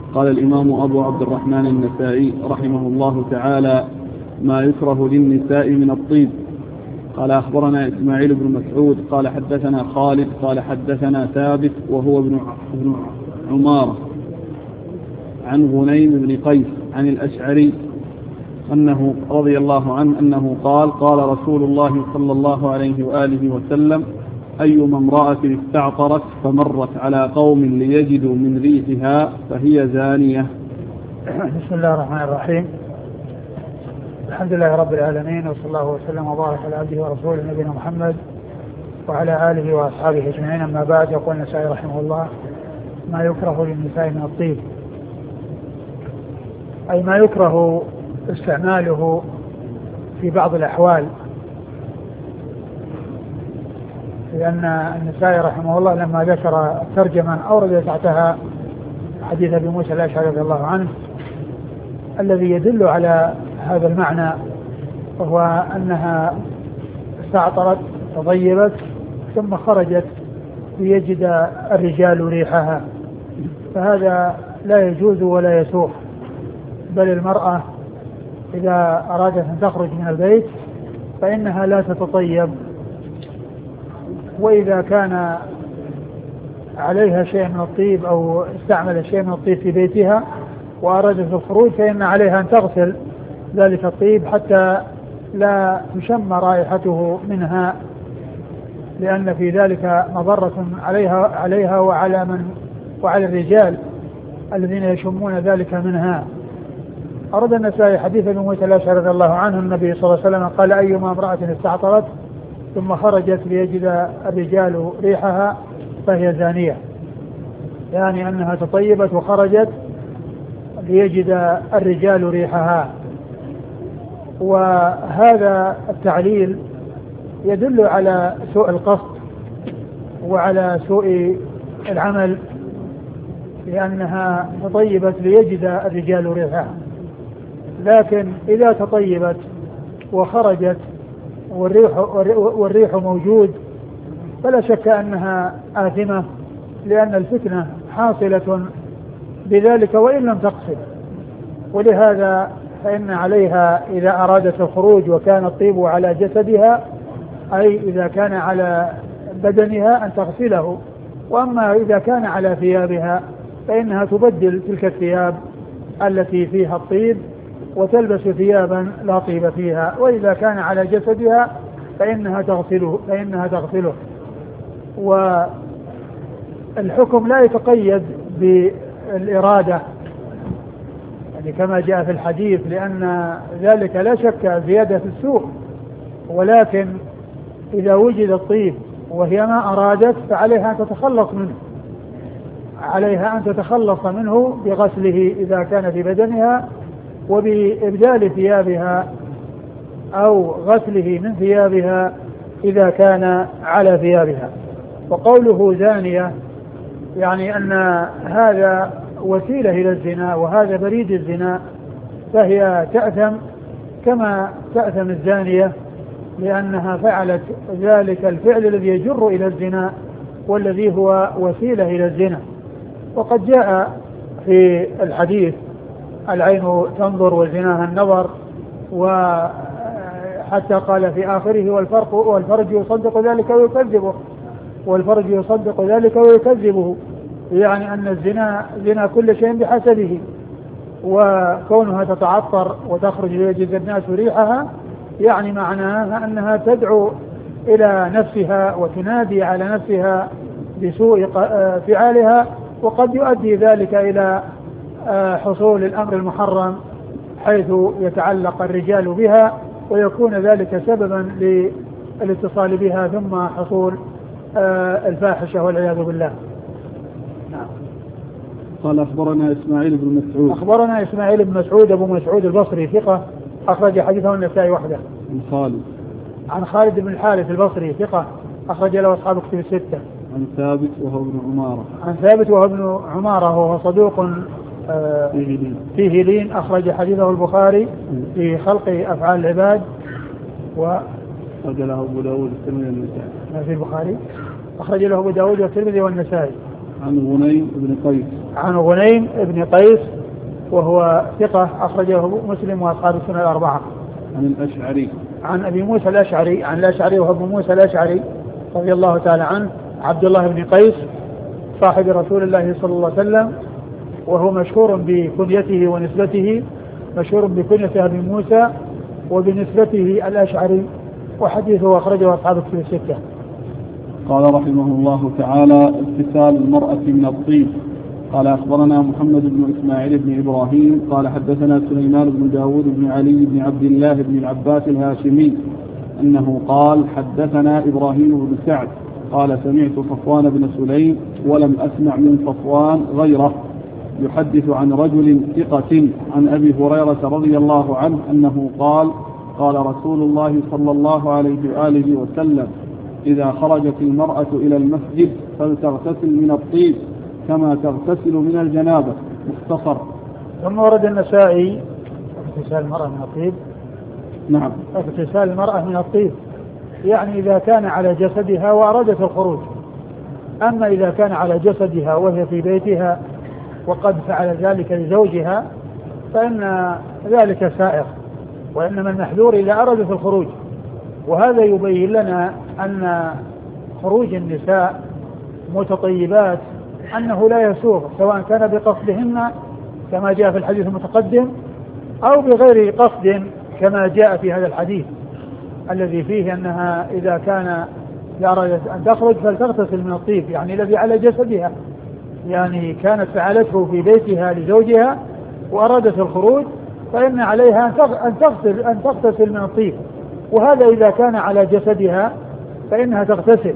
قال الإمام أبو عبد الرحمن النسائي رحمه الله تعالى: ما يكره للنساء من الطيب. قال أخبرنا إسماعيل بن مسعود قال حدثنا خالد قال حدثنا ثابت وهو ابن عمارة عن غنيم بن قيس عن الأشعري أنه رضي الله عنه أنه قال: قال رسول الله صلى الله عليه وآله وسلم: أيما امرأة استعطرت فمرت على قوم ليجدوا من ريحها فهي زانية. بسم الله الرحمن الرحيم. الحمد لله رب العالمين، وصلى الله وسلم وبارك على عبده ورسوله نبينا محمد وعلى آله وأصحابه أجمعين. أما بعد، يقول النسائي رحمه الله: ما يكره للنساء من الطيب، أي ما يكره استعماله في بعض الأحوال، لأن النسائي رحمه الله لما ذكر ترجمة أورد تحتها حديث أبي موسى الأشعري رضي الله عنه الذي يدل على هذا المعنى، وهو أنها استعطرت تطيبت ثم خرجت ليجد الرجال ريحها، فهذا لا يجوز ولا يسوغ، بل المرأة إذا أرادت أن تخرج من البيت فإنها لا تتطيب، وإذا كان عليها شيء من الطيب أو استعمل شيء من الطيب في بيتها وأرادت الخروج فإن عليها أن تغسل ذلك الطيب حتى لا تشم رائحته منها، لأن في ذلك مضرة عليها وعلى الرجال الذين يشمون ذلك منها. أرد النسائي حديث ابن موسى الأشعري رضي الله عنه النبي صلى الله عليه وسلم قال: أيما امرأة استعطرت ثم خرجت ليجد الرجال ريحها فهي زانية، يعني أنها تطيبت وخرجت ليجد الرجال ريحها. وهذا التعليل يدل على سوء القصد وعلى سوء العمل، لأنها تطيبت ليجد الرجال ريحها، لكن إذا تطيبت وخرجت والريح موجود فلا شك أنها آثمة، لأن الفتنة حاصلة بذلك وإن لم تقصد. ولهذا فإن عليها إذا أرادت الخروج وكان الطيب على جسدها، أي إذا كان على بدنها، أن تغسله، وأما إذا كان على ثيابها فإنها تبدل تلك الثياب التي فيها الطيب وتلبس ثيابا لا طيب فيها، وإذا كان على جسدها فإنها تغسله. والحكم لا يتقيد بالإرادة، يعني كما جاء في الحديث، لأن ذلك لا شك زيادة في السوء، ولكن إذا وجد الطيب وهي ما أرادت فعليها أن تتخلص منه بغسله إذا كان في بدنها، وبإبدال ثيابها أو غسله من ثيابها إذا كان على ثيابها. وقوله زانية يعني أن هذا وسيلة إلى الزنا وهذا بريد الزنا، فهي تأثم كما تأثم الزانية، لأنها فعلت ذلك الفعل الذي يجر إلى الزنا والذي هو وسيلة إلى الزنا. وقد جاء في الحديث: العين تنظر وزناها النظر، وحتى قال في آخره: والفرج يصدق ذلك ويكذبه، يعني أن الزنا زنا كل شيء بحسبه، وكونها تتعطر وتخرج ليجد الناس ريحها يعني معناها أنها تدعو إلى نفسها وتنادي على نفسها بسوء فعالها، وقد يؤدي ذلك إلى حصول الأمر المحرم حيث يتعلق الرجال بها، ويكون ذلك سببا للاتصال بها ثم حصول الفاحشة والعياذ بالله. نعم. قال أخبرنا إسماعيل بن مسعود أبو مسعود البصري ثقة، أخرج حديثه النسائي وحده. عن خالد بن الحارث البصري ثقة، أخرج له أصحاب كتب الستة. عن ثابت وهو ابن عمارة وهو صدوق فيه لين، أخرج حديثه البخاري في خلق أفعال العباد، أخرج له أبو داود والترمذي والنسائي. ما في البخاري؟ أخرج له أبو داود والترمذي والنسائي. عن غنيم بن قيس. عن غنيم بن قيس وهو ثقة أخرجه مسلم وأصحاب السنة الأربعة. عن الأشعري. عن أبي موسى الأشعري، عن الأشعري وهو أبو موسى الأشعري رضي الله تعالى عنه، عبد الله بن قيس صاحب رسول الله صلى الله عليه وسلم، وهو مشهور بكنيته ونسبته، مشهور بكنيته أبي موسى وبنسبته الأشعري، وحديثه أخرجه أصحاب الكتب الستة. قال رحمه الله تعالى: اغتسال المرأة من الطيب. قال أخبرنا محمد بن إسماعيل بن إبراهيم قال حدثنا سليمان بن داود بن علي بن عبد الله بن العباس الهاشمي أنه قال: حدثنا إبراهيم بن سعد قال: سمعت صفوان بن سليم ولم أسمع من صفوان غيره يحدث عن رجل ثقة عن أبي هريرة رضي الله عنه أنه قال: قال رسول الله صلى الله عليه وآله وسلم: إذا خرجت المرأة إلى المسجد فلتغتسل من الطيب كما تغتسل من الجنابة. مختصر. ثم ورد النسائي اغتسال المرأة من الطيب. نعم. اغتسال المرأة من الطيب يعني إذا كان على جسدها وأرادت الخروج. أما إذا كان على جسدها وهي في بيتها وقد فعل ذلك لزوجها فإن ذلك سائغ، وإنما المحذور إذا أرادت الخروج. وهذا يبين لنا أن خروج النساء متطيبات أنه لا يسوغ، سواء كان بقصدهن كما جاء في الحديث المتقدم أو بغير قصد كما جاء في هذا الحديث الذي فيه أنها إذا كان أرادت أن تخرج فلتغتسل من الطيب، يعني الذي على جسدها، يعني كانت فعلته في بيتها لزوجها وأرادت الخروج فإن عليها أن تغتسل من الطيب. وهذا إذا كان على جسدها فإنها تغتسل،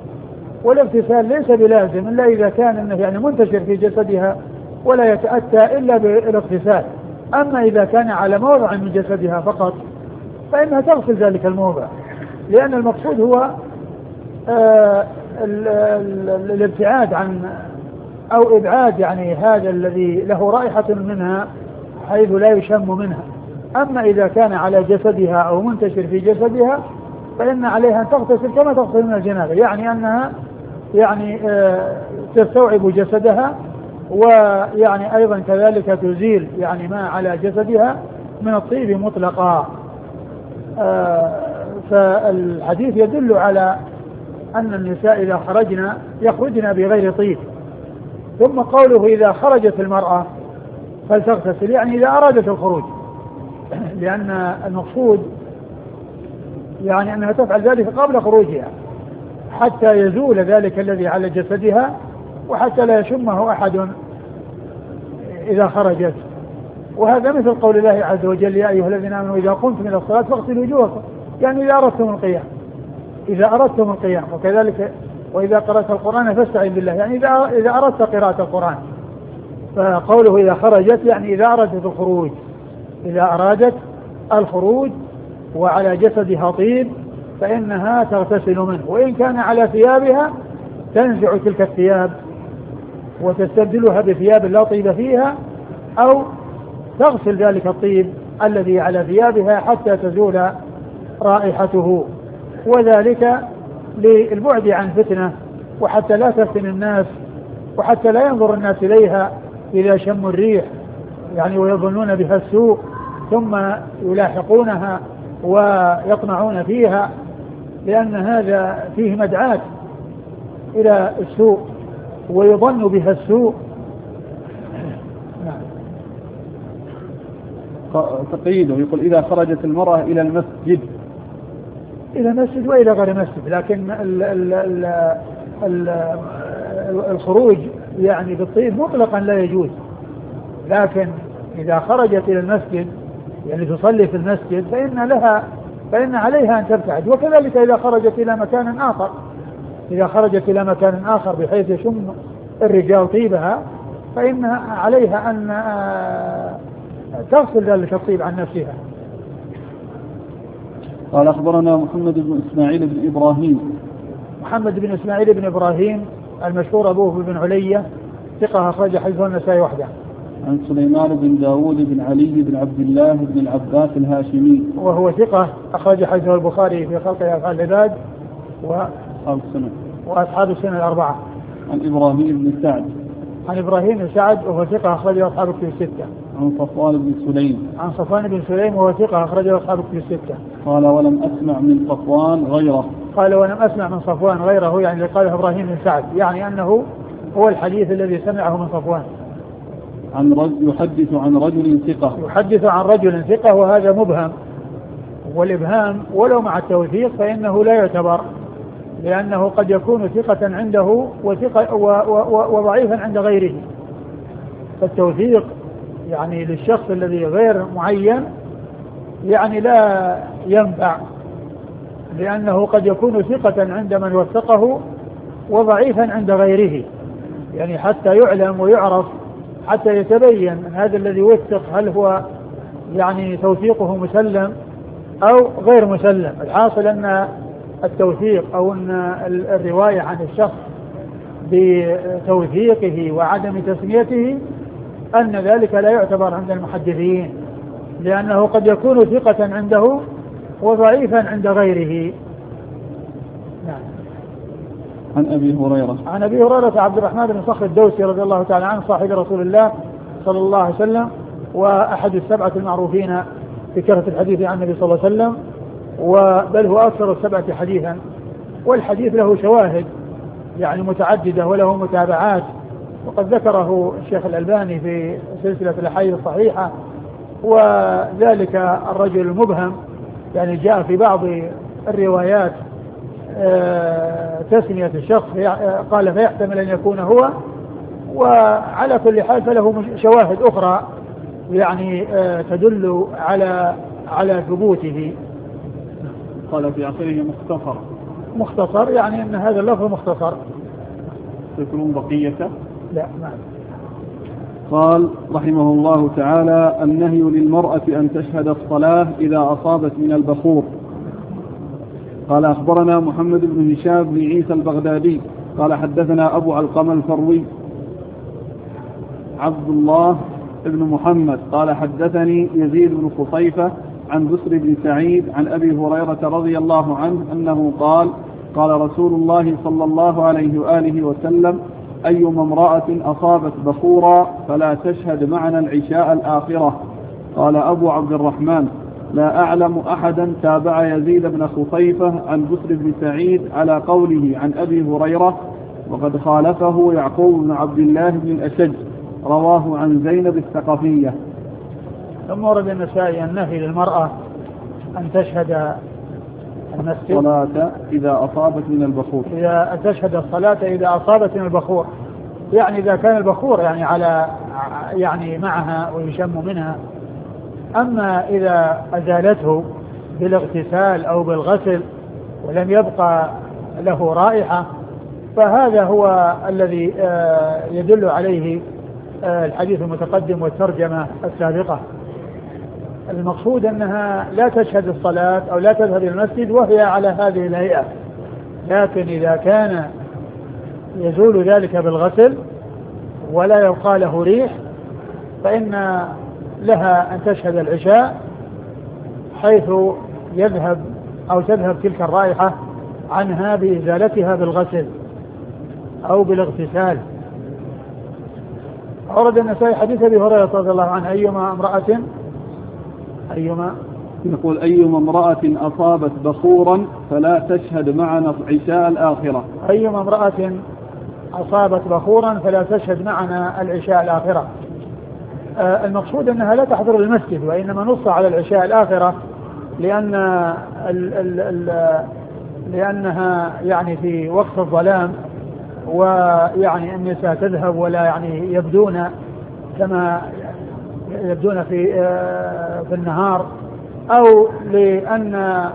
والاغتسال ليس بلازم إلا إذا كان إنه يعني منتشر في جسدها ولا يتأتى إلا بالاغتسال. أما إذا كان على موضع من جسدها فقط فإنها تغسل ذلك الموضع، لأن المقصود هو الابتعاد عن أو إبعاد يعني هذا الذي له رائحة منها حيث لا يشم منها. أما إذا كان على جسدها أو منتشر في جسدها فإن عليها أن تغتسل كما تغتسل من الجنابة، يعني أنها يعني تستوعب جسدها، ويعني أيضا كذلك تزيل يعني ما على جسدها من الطيب مطلقا. فالحديث يدل على أن النساء إذا يخرجن بغير طيب. ثم قوله إذا خرجت المرأة فلتغتسل يعني إذا أرادت الخروج، لأن المقصود يعني أنها تفعل ذلك قبل خروجها حتى يزول ذلك الذي على جسدها وحتى لا يشمه أحد إذا خرجت. وهذا مثل قول الله عز وجل: يا أيها الذين آمنوا إذا قمتم إلى الصلاة فاغسلوا وجوهكم، يعني إذا أردتم القيام. وكذلك وإذا قرأت القرآن فاستعذ بالله، يعني إذا أردت قراءة القرآن. فقوله إذا خرجت يعني إذا أرادت الخروج وعلى جسدها طيب فإنها تغتسل منه، وإن كان على ثيابها تنزع تلك الثياب وتستبدلها بثياب لا طيب فيها، أو تغسل ذلك الطيب الذي على ثيابها حتى تزول رائحته، وذلك للبعد عن فتنة وحتى لا تفتن الناس وحتى لا ينظر الناس إليها إذا شموا الريح يعني ويظنون بها السوء ثم يلاحقونها ويطمعون فيها، لأن هذا فيه مدعاة إلى السوء ويظن بها السوء. تقييده يقول: إذا خرجت المرأة إلى المسجد وإلى غير مسجد، لكن الخروج يعني بالطيب مطلقا لا يجوز، لكن إذا خرجت إلى المسجد يعني تصلي في المسجد فإن عليها أن تبتعد. وكذلك إذا خرجت إلى مكان آخر بحيث يشم الرجال طيبها فإن عليها أن تغسل ذلك الطيب عن نفسها. قال أخبرنا محمد بن إسماعيل بن إبراهيم المشهور أبوه بن علية ثقة أخرج حديثه النسائي وحده. عن سليمان بن داود بن علي بن عبد الله بن العباس الهاشمي وهو ثقة أخرج حديثه البخاري في خلق أفعال العباد وأصحاب السنة الأربعة. عن إبراهيم بن سعد. عن إبراهيم بن سعد وهو ثقة أخرجه أصحاب الكتب الستة. عن صفوان بن سليم. عن صفوان بن سليم وهو ثقة أخرجه أصحاب الكتب الستة. قال ولم أسمع من صفوان غيره. قال ولم أسمع من صفوان غيره، يعني قاله إبراهيم بن سعد، يعني أنه هو الحديث الذي سمعه من صفوان. يحدث عن رجل ثقة. يحدث عن رجل ثقة، وهذا مبهم، والإبهام ولو مع التوثيق فإنه لا يعتبر، لأنه قد يكون ثقة عنده وضعيفا عند غيره. فالتوثيق يعني للشخص الذي غير معين يعني لا ينفع، لأنه قد يكون ثقة عند من وثقه وضعيفا عند غيره، يعني حتى يعلم ويعرف، حتى يتبين من هذا الذي وثق هل هو يعني توثيقه مسلم أو غير مسلم. الحاصل أن التوثيق أو أن الرواية عن الشخص بتوثيقه وعدم تسميته أن ذلك لا يعتبر عند المحدثين، لأنه قد يكون ثقة عنده وضعيفا عند غيره. نعم. عن أبي هريرة. عن أبي هريرة عبد الرحمن بن صخر الدوسي رضي الله تعالى عنه، صاحب رسول الله صلى الله عليه وسلم، وأحد السبعة المعروفين بكثرة الحديث عن النبي صلى الله عليه وسلم، بل هو أكثر السبعة حديثا، والحديث له شواهد يعني متعددة وله متابعات، وقد ذكره الشيخ الألباني في سلسلة الأحاديث الصحيحة. وذلك الرجل المبهم يعني جاء في بعض الروايات تسمية الشخص قال فيحتمل أن يكون هو، وعلى كل حال فله شواهد أخرى يعني تدل على ثبوته. قال في آخره مختصر يعني أن هذا اللفظ مختصر. تذكرون بقية؟ لا ما. قال رحمه الله تعالى: النهي للمرأة أن تشهد الصلاة إذا أصابت من البخور. قال أخبرنا محمد بن هشام بن عيسى البغدادي قال حدثنا أبو علقمة الفروي عبد الله بن محمد قال حدثني يزيد بن خصيفة عن بسر بن سعيد عن أبي هريرة رضي الله عنه أنه قال: قال رسول الله صلى الله عليه وآله وسلم: أيما امرأة أصابت بخورا فلا تشهد معنا العشاء الآخرة. قال أبو عبد الرحمن: لا أعلم أحدا تابع يزيد بن خصيفة عن بسر بن سعيد على قوله عن أبي هريرة، وقد خالفه يعقوب بن عبد الله بن الأشج رواه عن زينب الثقفية. ثم ورد النسائي النهي للمرأة أن تشهد الصلاة إذا أصابت من البخور، إذا تشهد الصلاة إذا أصابت من البخور، يعني إذا كان البخور يعني على يعني معها ويشم منها. أما إذا أزالته بالاغتسال أو بالغسل ولم يبقى له رائحة فهذا هو الذي يدل عليه الحديث المتقدم والترجمة السابقة. المقصود أنها لا تشهد الصلاة أو لا تذهب إلى المسجد وهي على هذه الهيئة، لكن إذا كان يزول ذلك بالغسل ولا يبقى له ريح فإن لها أن تشهد العشاء حيث يذهب أو تذهب تلك الرائحة عنها بإزالتها بالغسل أو بالاغتسال. أورد النسائي حديث أبي هريرة رضي الله عنه: أيما امرأة أصابت بخورا فلا تشهد معنا عشاء الآخرة. أيما امرأة أصابت بخورا فلا تشهد معنا العشاء الآخرة. المقصود أنها لا تحضر المسجد، وإنما نص على العشاء الآخرة لأنها يعني في وقت الظلام، ويعني النساء تذهب ولا يعني يبدون كما يبدون في النهار، أو لأن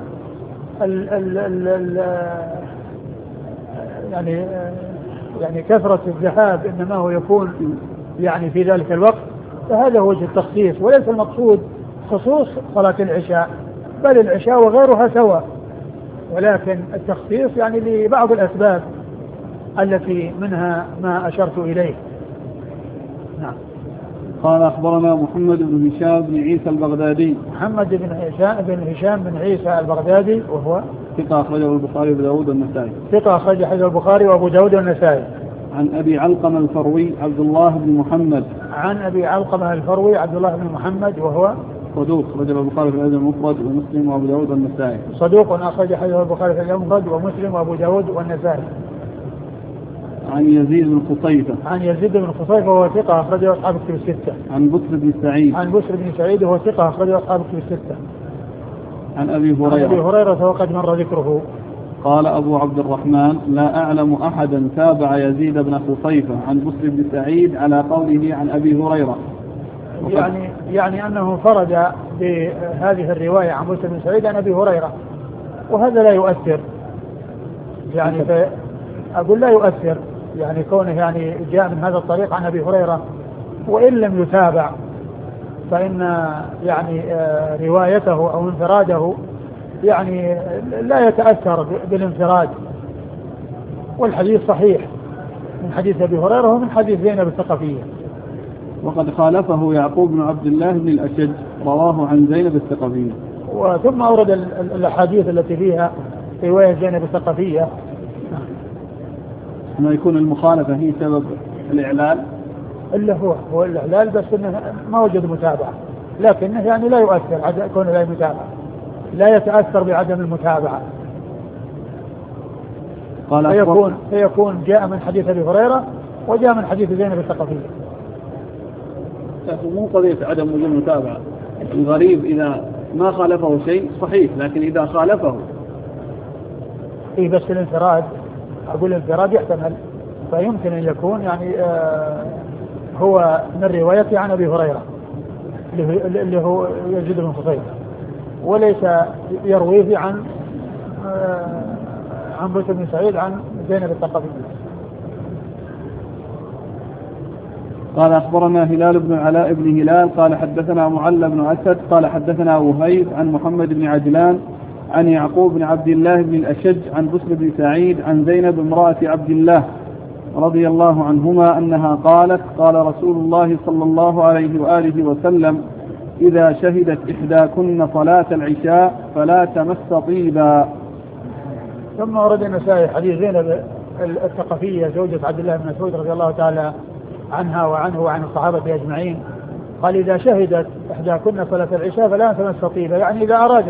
يعني كثرة الذهاب إنما هو يكون يعني في ذلك الوقت، فهذا هو وجه التخصيص، وليس المقصود خصوص صلاة العشاء، بل العشاء وغيرها سواء، ولكن التخصيص يعني لبعض الأسباب التي منها ما أشرت إليه. نعم. قال أخبرنا محمد بن هشام بن عيسى البغدادي. محمد بن هشام بن عيسى البغدادي وهو ثقة أخرجه البخاري وأبو داود والنسائي. ثقة أخرجه البخاري وأبو داود والنسائي. عن أبي علقمة الفروي عبد الله بن محمد. عن أبي علقمة الفروي عبد الله بن محمد وهو صدوق رجل البخاري في الأدب المفرد ومسلم وأبو داود والنسائي. صدوق أخرج حديثه البخاري في الأدب المفرد ومسلم وأبو داود والنسائي. عن يزيد بن خصيفة. عن يزيد بن خصيفة وهو ثقة أخرجه أصحاب الكتب الستة. عن بسر بن سعيد. عن بسر بن سعيد وهو ثقة أخرجه أصحاب الكتب الستة. عن أبي هريرة. عن أبي هريرة وقد مر ذكره. قال أبو عبد الرحمن لا أعلم أحدا تابع يزيد بن خصيفة عن بسر بن سعيد على قوله عن أبي هريرة. يعني أنه فرد بهذه الرواية عن بسر بن سعيد عن أبي هريرة، وهذا لا يؤثر، يعني أقول لا يؤثر، يعني كونه يعني جاء من هذا الطريق عن أبي هريرة وإن لم يتابع فإن يعني روايته أو انفراده يعني لا يتأثر بالانفراد، والحديث صحيح من حديث أبي هريرة ومن حديث زينب الثقفية. وقد خالفه يعقوب بن عبد الله بن الأشج رواه عن زينب الثقفية. وثم أورد الأحاديث التي فيها رواية زينب الثقفية. ما يكون المخالفة هي سبب الإعلال؟ إلا هو الإعلال، بس إنه ما وجد متابعة، لكنه يعني لا يؤثر كونه لا متابعة، لا يتأثر بعدم المتابعة. فيكون جاء من حديث أبي هريرة وجاء من حديث زينب الثقفية. مو قضية عدم وجود متابعة، الغريب إذا ما خالفه شيء صحيح، لكن إذا خالفه بس الانفراد، أقول الانفراد يحتمل، فيمكن أن يكون يعني هو من روايته عن أبي هريرة اللي هو يزيد بن خصيفة، وليس يرويه عن بسر بن سعيد عن زينب الثقفية. قال أخبرنا هلال بن علاء بن هلال قال حدثنا معل بن أسد قال حدثنا وهيب عن محمد بن عجلان عن يعقوب بن عبد الله بن الأشج عن بسر بن سعيد عن زينب امرأة عبد الله رضي الله عنهما أنها قالت قال رسول الله صلى الله عليه وآله وسلم إذا شهدت إحداكن صلاة العشاء فلا تمس طيبا. ثم ورد النسائي حديث زينب الثقفية زوجة عبد الله بن مسعود رضي الله تعالى عنها وعنه وعن الصحابة أجمعين، قال إذا شهدت إحداكن صلاة العشاء فلا تمس طيبا، يعني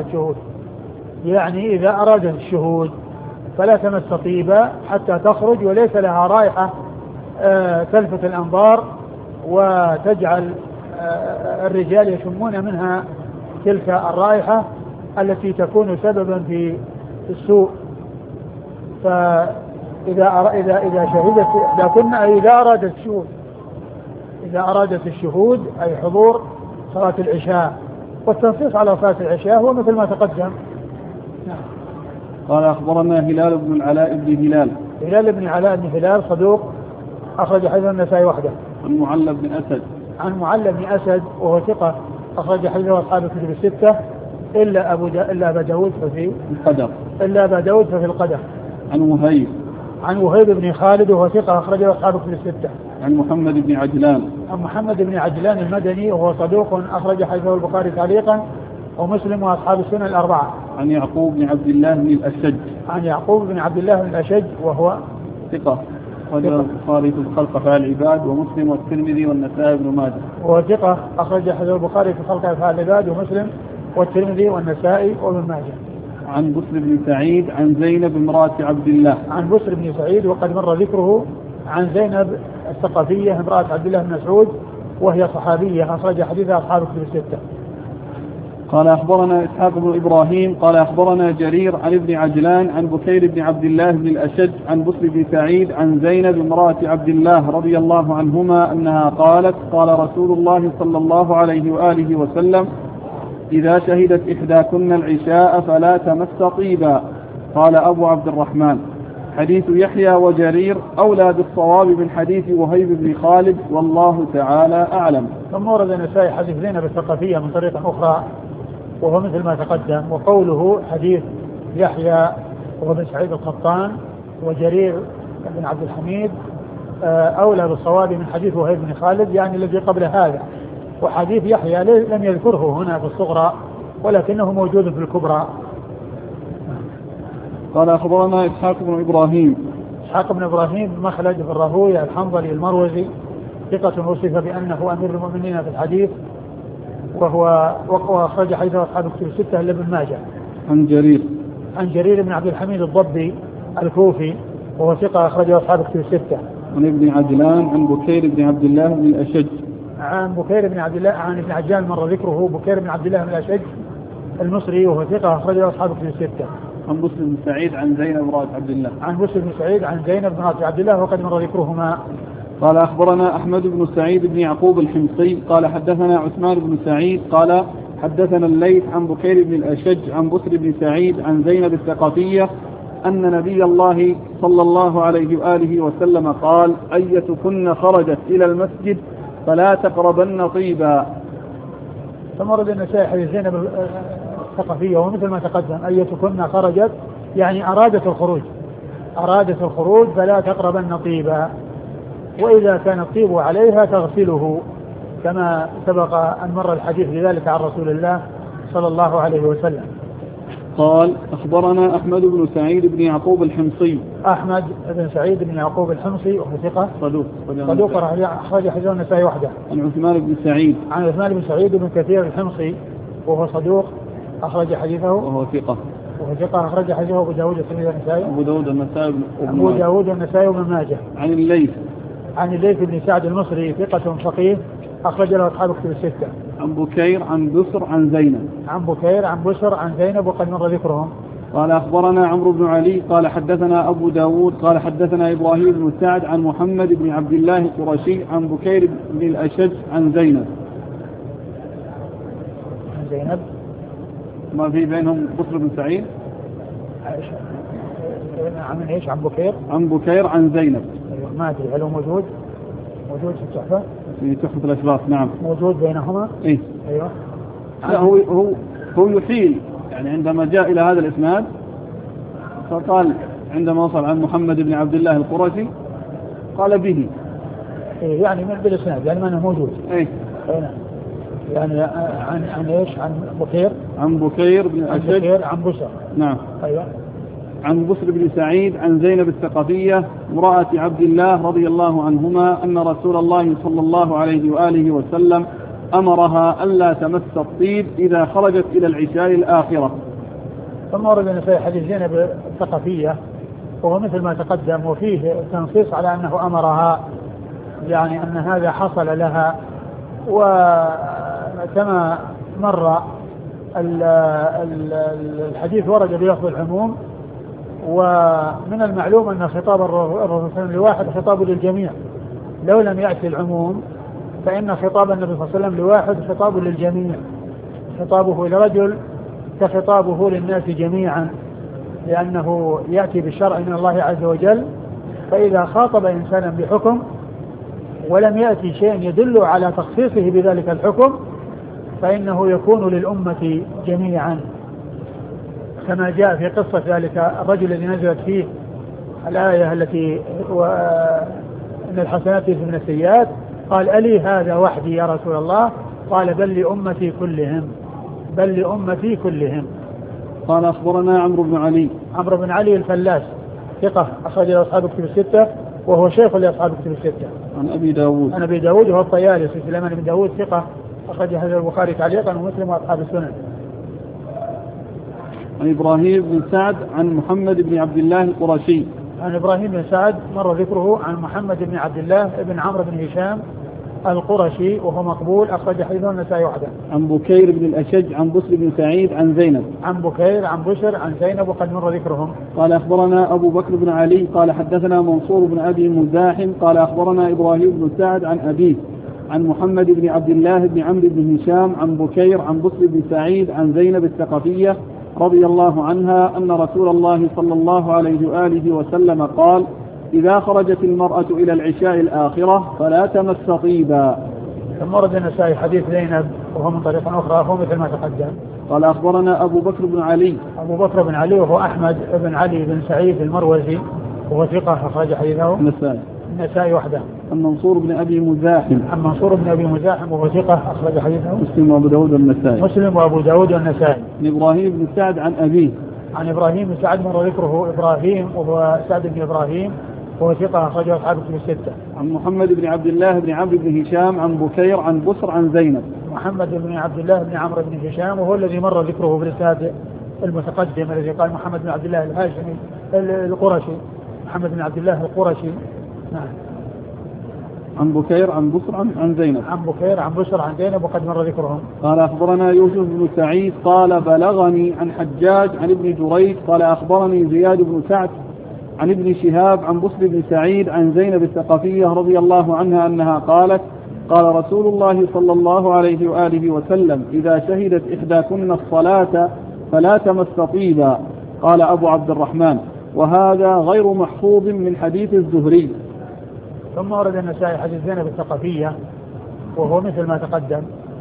إذا أرادت الشهود فلا تمس طيبا حتى تخرج وليس لها رائحة تلفت الأنظار وتجعل الرجال يشمون منها تلك الرائحة التي تكون سببا في السوء. فإذا شهدت إحداكن أي إذا أرادت الشهود أي حضور صلاة العشاء، والتنصيص على صلاة العشاء هو مثل ما تقدم. قال أخبرنا هلال بن العلاء بن هلال بن علاء بن هلال صدوق أخرج حديث النسائي وحده. عن معل بن أسد. عن معل بن أسد وهو ثقة أخرج حديثه أصحاب الكتب الستة إلا أبا داود ففي القدر. عن وهيب بن خالد وهو ثقة أخرجه أصحاب الكتب الستة. عن محمد بن عجلان المدني وهو صدوق أخرج حديثه البخاري تعليقا ومسلم وأصحاب السنن الأربعة. عن يعقوب بن عبد الله بن الأشج وهو ثقة أخرج البخاري في خلق أفعال العباد ومسلم والترمذي والنسائي بن ماجه. وهو ثقة أخرج حديث البخاري في خلق أفعال العباد ومسلم والترمذي والنسائي وابن ماجه. عن بسر بن سعيد عن زينب امرأة عبد الله. عن بسر بن سعيد وقد مر ذكره عن زينب الثقفية امرأة عبد الله بن مسعود وهي صحابية أخرج حديثها أصحاب الكتب الستة. قال أخبرنا إسحاق بن إبراهيم قال أخبرنا جرير عن ابن عجلان عن بكير بن عبد الله بن الأشج عن بسر بن سعيد عن زينب امرأة عبد الله رضي الله عنهما أنها قالت قال رسول الله صلى الله عليه وآله وسلم إذا شهدت إحداكن العشاء فلا تمس طيبا. قال أبو عبد الرحمن حديث يحيى وجرير أولى بالصواب من حديث وهيب بن خالد والله تعالى أعلم. ثم ورد النسائي حديث زينب الثقفية من طريق أخرى وهو مثل ما تقدم، وقوله حديث يحيى وابن سعيد القطان وجرير بن عبد الحميد أولى بالصواب من حديث وهيب بن خالد يعني الذي قبل هذا، وحديث يحيى لم يذكره هنا في الصغرى ولكنه موجود في الكبرى. قال أخبرنا إسحاق بن إبراهيم إسحاق بن إبراهيم بن مخلد بن راهويه الحنظلي المروزي ثقة وصف بأنه أمير المؤمنين في الحديث، وهو أخرج حديثه أصحاب الكتب الستة إلا ابن ماجه. عن جرير بن عبد الحميد الضبي الكوفي وهو ثقة أخرجه أصحاب الكتب الستة. عن ابن عجلان عن بكير بن عبد الله بن الأشج. عن بكير بن عبد الله عن ابن عجلان مر ذكره. بكير بن عبد الله بن الأشج المصري وهو ثقة أخرجه أصحاب الكتب الستة. عن مسلم بن سعيد عن زينب بنت عبد الله. عن مسلم بن سعيد عن زينب بنت عبد الله وقد مر ذكرهما. قال أخبرنا أحمد بن سعيد بن يعقوب الحمصي قال حدثنا عثمان بن سعيد قال حدثنا الليث عن بكير بن الأشج عن بسر بن سعيد عن زينب الثقفية أن نبي الله صلى الله عليه وآله وسلم قال أيتكن خرجت إلى المسجد فلا تقربن طيبا. فمرد النسائي حديث زينب الثقفية ومثل ما تقدم أيتكن خرجت يعني أرادت الخروج فلا تقربن طيبا، وإذا كان الطيب عليها تغسله كما سبق أن مر الحديث بذلك عن رسول الله صلى الله عليه وسلم. قال أخبرنا أحمد بن سعيد بن يعقوب الحمصي. أحمد بن سعيد بن يعقوب الحمصي وهو ثقة صدوق أخرج حديث النسائي وحده. عن عثمان بن سعيد بن كثير الحمصي وهو صدوق أخرج حديثه وهو ثقة أخرج حديثه أبو داود والنسائي وابن ماجه. عن الليث بن سعد المصري ثقة فقيه أخرج له أصحاب الكتب الستة. عن بكير عن بسر عن زينب وقد مر ذكرهم. قال أخبرنا عمرو بن علي قال حدثنا أبو داود قال حدثنا إبراهيم بن سعد عن محمد بن عبد الله القرشي عن بكير بن الأشج عن زينب ما في بينهم بسر بن سعيد عن بكير عن زينب ما أدري هل هو موجود في التحفة في تحفة الأشراف. نعم موجود بينهما. إيه؟ أيوة. لا هو يحيل يعني عندما جاء إلى هذا الإسناد فقال عندما وصل عن محمد بن عبد الله القرشي قال به إيه يعني من بالإسناد يعني ما أنه موجود. إيه يعني عن إيش عن بكير بن الأشج عن بسر. نعم أيوة. عن بسر بن سعيد عن زينب الثقفية امرأة عبد الله رضي الله عنهما أن رسول الله صلى الله عليه وآله وسلم أمرها ألا تمس الطيب إذا خرجت إلى العشاء الآخرة. ثم ورد النسائي حديث زينب الثقفية وهو مثل ما تقدم وفيه تنصيص على أنه أمرها يعني أن هذا حصل لها، وكما مر الحديث ورد بلفظ العموم، ومن المعلوم أن خطاب الرسول لواحد خطاب للجميع، لو لم يأتي العموم فإن خطاب النبي صلى الله عليه وسلم لواحد خطاب للجميع، خطابه لرجل كخطابه للناس جميعا، لأنه يأتي بالشرع من الله عز وجل، فإذا خاطب إنسانا بحكم ولم يأتي شيء يدل على تخصيصه بذلك الحكم فإنه يكون للأمة جميعا، كما جاء في قصة ذلك الرجل الذي نزلت فيه الآية التي إن الحسنات من السيئات، قال ألي هذا وحدي يا رسول الله؟ قال بل لأمتي كلهم. قال أخبرنا عمرو بن علي الفلاس ثقة أخرج له أصحاب الكتب الستة وهو شيخ لأصحاب الكتب الستة. عن أبي داود وهو الطيالسي سليمان بن داود ثقة أخرج هذا البخاري تعليقا ومسلم وأصحاب السنن. عن إبراهيم بن سعد عن محمد بن عبد الله القرشي. عن إبراهيم بن سعد مر ذكره عن محمد بن عبد الله بن عمرو بن هشام القرشي وهو مقبول أخرج حديثه النسائي وحده. عن بكير بن الأشج عن بسر بن سعيد عن زينب. عن بكير عن بشر عن زينب وقد مر ذكرهم. قال أخبرنا أبو بكر بن علي قال حدثنا منصور بن أبي مزاحم قال أخبرنا إبراهيم بن سعد عن أبيه عن محمد بن عبد الله بن عمرو بن هشام عن بكير عن بسر بن سعيد عن زينب الثقفية رضي الله عنها أن رسول الله صلى الله عليه وآله وسلم قال إذا خرجت المرأة إلى العشاء الآخرة فلا تمس طيبا. ثم ورد النسائي حديث زينب وهو من طريق أخرى هو مثل ما تقدم. قال أخبرنا أبو بكر بن علي وهو أحمد بن علي بن سعيد المروزي وهو ثقة أخرج حديثه النسائي وحده. عن منصور بن أبي مزاحم وهو ثقة أخرج حديثه مسلم وأبو داود والنسائي. عن إبراهيم بن سعد عن أبيه عن إبراهيم بن سعد مر ذكره إبراهيم وهو سعد بن إبراهيم وهو ثقة أخرجه أصحاب الكتب الستة. عن محمد بن عبد الله بن عمرو بن هشام عن بكير عن بصر عن زينب. محمد بن عبد الله بن عمرو بن هشام وهو الذي مر ذكره في الإسناد المتقدم الذي قال محمد بن عبد الله الهاشمي القرشي، محمد بن عبد الله القرشي. نعم. عن بكير عن بصر عن زينب. عن بكير عن بصر عن زينب وقد مر ذكرهم. قال أخبرنا يوسف بن سعيد قال بلغني عن حجاج عن ابن جريج قال أخبرني زياد بن سعد عن ابن شهاب عن بصر بن سعيد عن زينب الثقفية رضي الله عنها أنها قالت قال رسول الله صلى الله عليه وآله وسلم إذا شهدت إحداكن الصلاة فلا تمس طيبا. قال أبو عبد الرحمن وهذا غير محفوظ من حديث الزهري. ثم ورد النسائي حديث زينب الثقفية وهو مثل ما تقدم.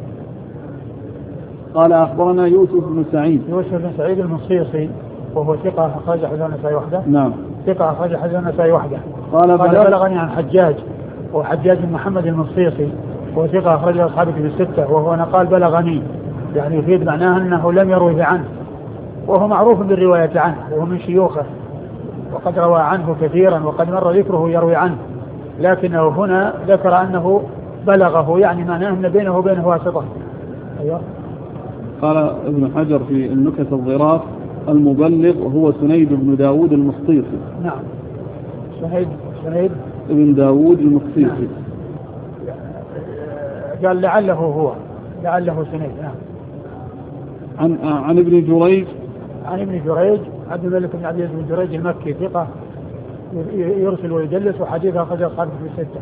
قال أخبرنا يوسف بن سعيد المصيصي وهو ثقة أخرج حديث النسائي وحده. نعم. ثقة أخرج حديث النسائي وحده. قال بلغني عن حجاج وحجاج بن محمد المصيصي وهو ثقة أخرج أصحاب الكتب الستة وهو أنا قال بلغني يعني يفيد معناه أنه لم يروه عنه وهو معروف بالرواية عنه وهو من شيوخه وقد روى عنه كثيرا وقد مر ذكره يروي عنه لكنه هنا ذكر أنه بلغه يعني معناه أن بينه وبينه واسطة. أيوة. قال ابن حجر في النكت الظراف المبلغ وهو سنيد بن داود المصطيفي. نعم. سنيد ابن داود المصطيفي. نعم. قال لعله سنيد. نعم. عن ابن جريج عبد الملك بن عبد العزيز بن جريج المكي ثقة يرسل ويدلس وحديثه أخرج أصحاب الكتب الستة.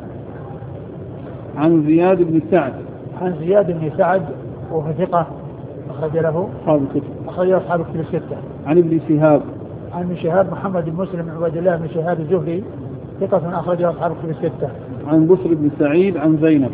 عن زياد بن سعد وهو ثقة أخرج له أصحاب الكتب الستة. عن ابن شهاب محمد بن مسلم بن عبد الله بن شهاب الزهري ثقة أخرج أصحاب الكتب الستة. عن بصر بن سعيد عن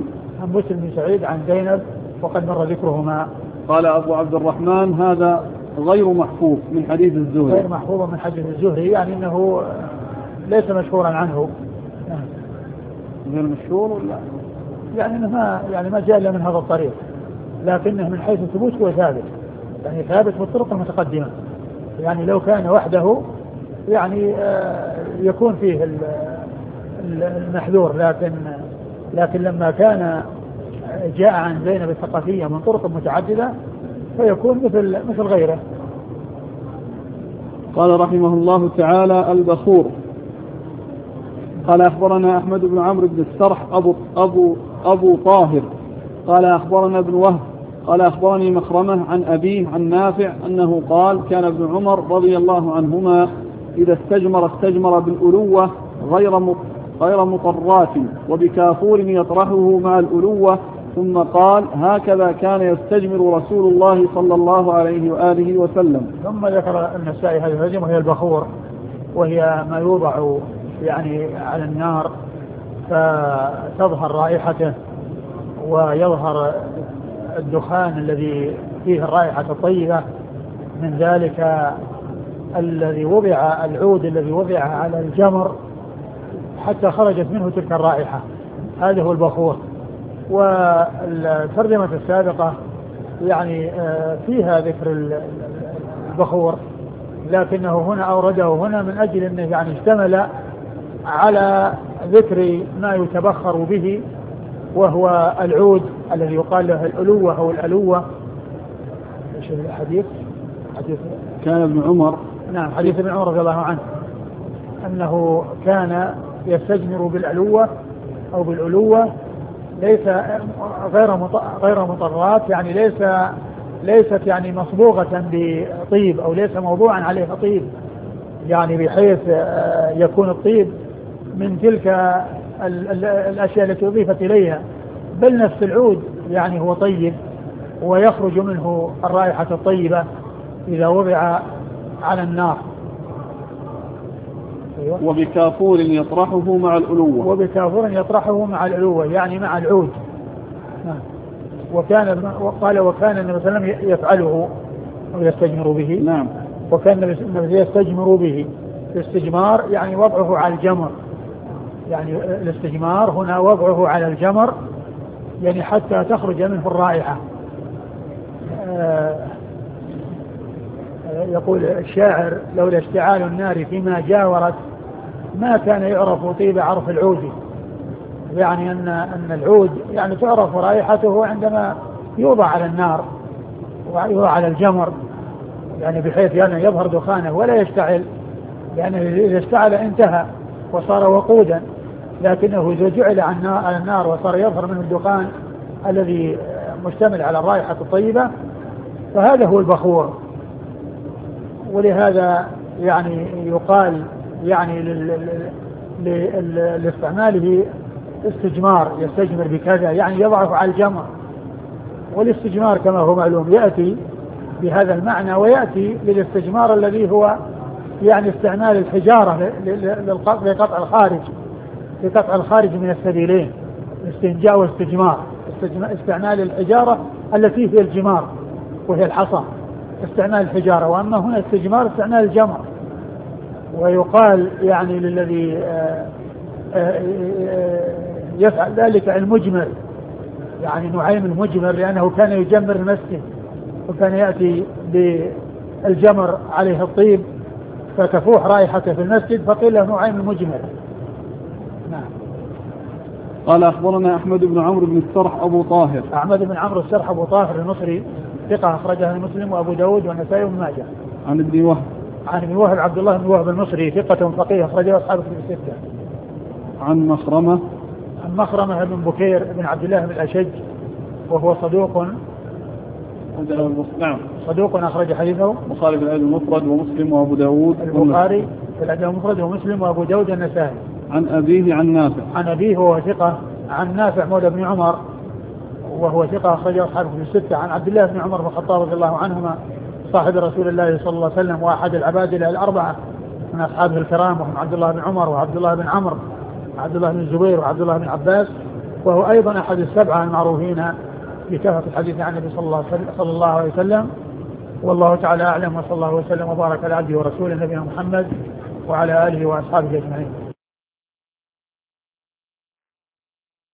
زينب وقد مر ذكرهما. قال أبو عبد الرحمن هذا غير محفوظ من حديث الزهري. غير محفوظ من حديث الزهري يعني أنه ليس مشهورا عنه. غير مشهور ولا يعني أنه ما جاء إلا من هذا الطريق لكنه من حيث الثبوت هو ثابت يعني ثابت بالطرق المتقدمة يعني لو كان وحده يعني يكون فيه المحذور لكن لما كان جاء عن زينب الثقفية من طرق متعددة فيكون مثل غيره. قال رحمه الله تعالى البخور. قال أخبرنا أحمد بن عمرو بن السرح أبو طاهر قال أخبرنا ابن وهب قال أخبرني مخرمة عن أبيه عن نافع أنه قال كان ابن عمر رضي الله عنهما إذا استجمر بالألوة غير مطرات وبكافور يطرحه مع الألوة ثم قال هكذا كان يستجمر رسول الله صلى الله عليه وآله وسلم. ثم ذكر النسائي هذه الهجمة وهي البخور وهي ما يوضع يعني على النار فتظهر رائحته ويظهر الدخان الذي فيه الرائحة الطيبة من ذلك العود الذي وضع على الجمر حتى خرجت منه تلك الرائحة. هذا هو البخور. والترجمة السابقة يعني فيها ذكر البخور لكنه هنا أورده هنا من أجل أنه يعني اشتمل على ذكر ما يتبخر به وهو العود الذي يقال له الألوة أو الألوة. ايش الحديث؟ كان ابن عمر نعم حديث ابن عمر رضي الله عنه أنه كان يستجمر بالألوة أو بالألوة ليس غير مطرات يعني ليست يعني مصبوغة بطيب أو ليس موضوعا عليها طيب يعني بحيث يكون الطيب من تلك الأشياء التي أضيفت إليها بل نفس العود يعني هو طيب ويخرج منه الرائحة الطيبة إذا وضع على النار. وبكافور يطرحه مع الألوة يعني مع العود. وكان النبي صلى الله عليه وسلم يفعله ويستجمر به. نعم. وكان النبي يستجمر به. الاستجمار يعني وضعه على الجمر يعني الاستجمار هنا وضعه على الجمر يعني حتى تخرج منه الرائحة. يقول الشاعر لولا اشتعال النار فيما جاورت ما كان يعرف طيب عرف العود، يعني أن العود يعني تعرف رائحته عندما يوضع على النار ويوضع على الجمر، يعني بحيث يعني يظهر دخانه ولا يشتعل، لأنه إذا اشتعل انتهى وصار وقودا، لكنه إذا جعل على النار وصار يظهر منه الدخان الذي مشتمل على الرائحة الطيبة فهذا هو البخور. ولهذا يعني يقال يعني لاستعماله استجمار، يستجمر بكذا يعني يضعه على الجمر. والاستجمار كما هو معلوم يأتي بهذا المعنى، ويأتي للاستجمار الذي هو يعني استعمال الحجارة لقطع الخارج، لقطع الخارج من السبيلين، استنجاء واستجمار، استعمال الحجارة التي هي الجمار وهي الحصى، استعمال الحجارة. وأما هنا استجمار استعمال الجمر. ويقال يعني للذي يفعل ذلك المجمر، يعني نعيم المجمر، لأنه كان يجمر المسجد وكان يأتي بالجمر عليه الطيب فتفوح رائحته في المسجد فقيل له نعيم المجمر. نعم. قال أخبرنا أحمد بن عمرو بن السرح أبو طاهر. أحمد بن عمرو السرح أبو طاهر المصري ثقة أخرجها مسلم وأبو داود والنسائي وابن ماجه. عن ابن وهب. عن ابن وهب عبد الله بن وهب المصري ثقة فقيه أخرجه أصحاب الكتب الستة. عن مخرمة. عن مخرمة بن بكير بن عبد الله بن الأشج وهو صدوق. نعم. صدوق أخرج حديثه البخاري في الأدب المفرد ومسلم وأبو داود. البخاري في الأدب المفرد ومسلم وأبو داود النسائي. عن أبيه عن نافع. عن أبيه وهو ثقة. عن نافع مولى بن عمر وهو ثقة أخرج أصحابه في الستة. عن عبد الله بن عمر بن الخطاب رضي الله عنهما صاحب رسول الله صلى الله عليه وسلم وأحد العبادلة الأربعة من أصحابه الكرام، وهم عبد الله بن عمر وعبد الله بن عمرو وعبد الله بن الزبير وعبد الله بن عباس، وهو أيضا أحد السبعة المعروفين بكثرة الحديث عن النبي صلى الله عليه وسلم. والله تعالى أعلم، وصلى الله وسلم وبارك على عبده ورسوله نبينا محمد وعلى آله وأصحابه أجمعين.